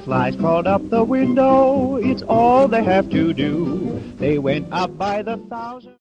flies crawled up the window. It's all they have to do. They went up by the thousand.